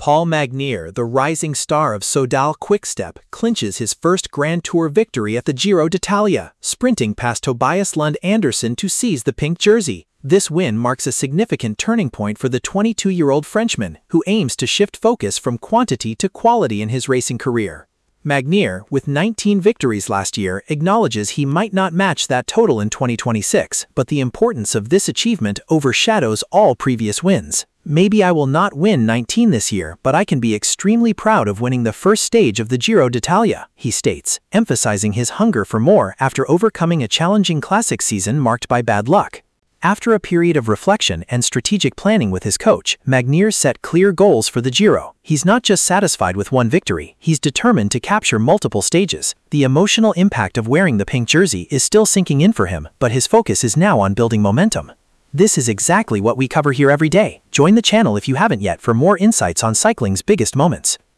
Paul Magnier, the rising star of Soudal Quickstep, clinches his first Grand Tour victory at the Giro d'Italia, sprinting past Tobias Lund Andersen to seize the pink jersey. This win marks a significant turning point for the 22-year-old Frenchman, who aims to shift focus from quantity to quality in his racing career. Magnier, with 19 victories last year, acknowledges he might not match that total in 2026, but the importance of this achievement overshadows all previous wins. "Maybe I will not win 19 this year, but I can be extremely proud of winning the first stage of the Giro d'Italia," he states, emphasizing his hunger for more after overcoming a challenging classic season marked by bad luck. After a period of reflection and strategic planning with his coach, Magnier set clear goals for the Giro. He's not just satisfied with one victory, he's determined to capture multiple stages. The emotional impact of wearing the pink jersey is still sinking in for him, but his focus is now on building momentum. This is exactly what we cover here every day. Join the channel if you haven't yet for more insights on cycling's biggest moments.